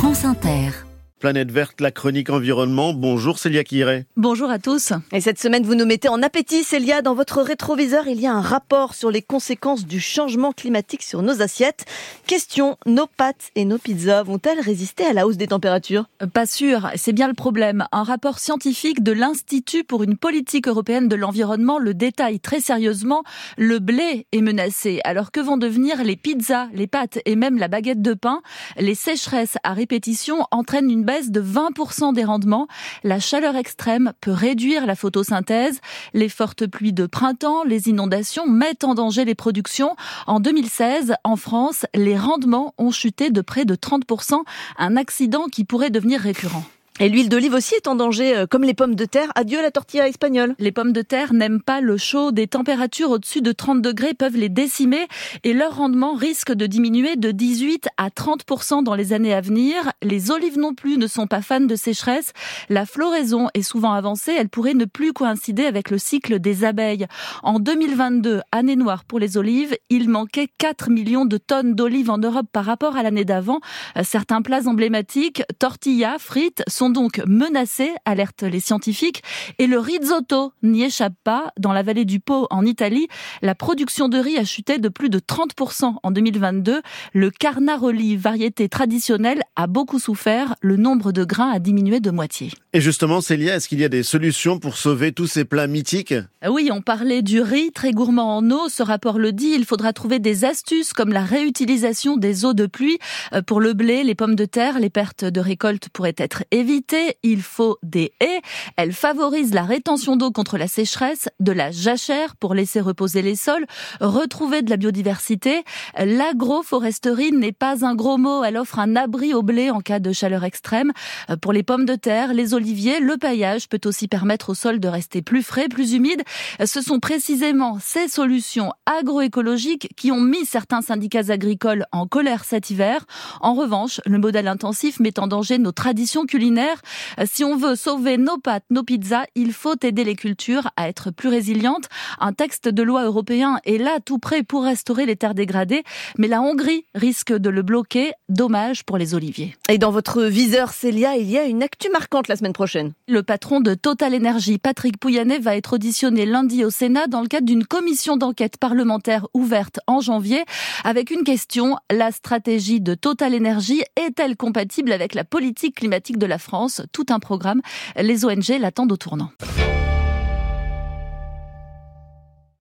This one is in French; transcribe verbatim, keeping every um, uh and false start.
France Inter. Planète Verte, la chronique environnement. Bonjour Célia Quiré. Bonjour à tous. Et cette semaine, vous nous mettez en appétit, Célia. Dans votre rétroviseur, il y a un rapport sur les conséquences du changement climatique sur nos assiettes. Question, nos pâtes et nos pizzas vont-elles résister à la hausse des températures ? Pas sûr, c'est bien le problème. Un rapport scientifique de l'Institut pour une politique européenne de l'environnement le détaille très sérieusement. Le blé est menacé. Alors que vont devenir les pizzas, les pâtes et même la baguette de pain ? Les sécheresses à répétition entraînent une baisse de vingt pour cent des rendements. La chaleur extrême peut réduire la photosynthèse. Les fortes pluies de printemps, les inondations mettent en danger les productions. En deux mille seize, en France, les rendements ont chuté de près de trente pour cent. Un accident qui pourrait devenir récurrent. Et l'huile d'olive aussi est en danger, comme les pommes de terre. Adieu la tortilla espagnole. Les pommes de terre n'aiment pas le chaud. Des températures au-dessus de trente degrés peuvent les décimer et leur rendement risque de diminuer de dix-huit à trente pour cent dans les années à venir. Les olives non plus ne sont pas fans de sécheresse. La floraison est souvent avancée. Elle pourrait ne plus coïncider avec le cycle des abeilles. En deux mille vingt-deux, année noire pour les olives, il manquait quatre millions de tonnes d'olives en Europe par rapport à l'année d'avant. Certains plats emblématiques, tortillas, frites, sont donc menacés, alertent les scientifiques. Et le risotto n'y échappe pas. Dans la vallée du Pô, en Italie, la production de riz a chuté de plus de trente pour cent en deux mille vingt-deux. Le Carnaroli, variété traditionnelle, a beaucoup souffert. Le nombre de grains a diminué de moitié. Et justement, Célia, est-ce qu'il y a des solutions pour sauver tous ces plats mythiques ? Oui, on parlait du riz, très gourmand en eau. Ce rapport le dit, il faudra trouver des astuces comme la réutilisation des eaux de pluie. Pour le blé, les pommes de terre, les pertes de récolte pourraient être évitées. Il faut des haies. Elles favorisent la rétention d'eau contre la sécheresse, de la jachère pour laisser reposer les sols, retrouver de la biodiversité. L'agroforesterie n'est pas un gros mot. Elle offre un abri au blé en cas de chaleur extrême. Pour les pommes de terre, les oliviers, le paillage peut aussi permettre au sol de rester plus frais, plus humide. Ce sont précisément ces solutions agroécologiques qui ont mis certains syndicats agricoles en colère cet hiver. En revanche, le modèle intensif met en danger nos traditions culinaires. Si on veut sauver nos pâtes, nos pizzas, il faut aider les cultures à être plus résilientes. Un texte de loi européen est là tout prêt pour restaurer les terres dégradées, mais la Hongrie risque de le bloquer. Dommage pour les oliviers. Et dans votre viseur, Célia, il y a une actu marquante la semaine prochaine. Le patron de Total Energy, Patrick Pouyanné, va être auditionné lundi au Sénat dans le cadre d'une commission d'enquête parlementaire ouverte en janvier avec une question: la stratégie de Total Energy est-elle compatible avec la politique climatique de la France ? Tout un programme. Les O N G l'attendent au tournant.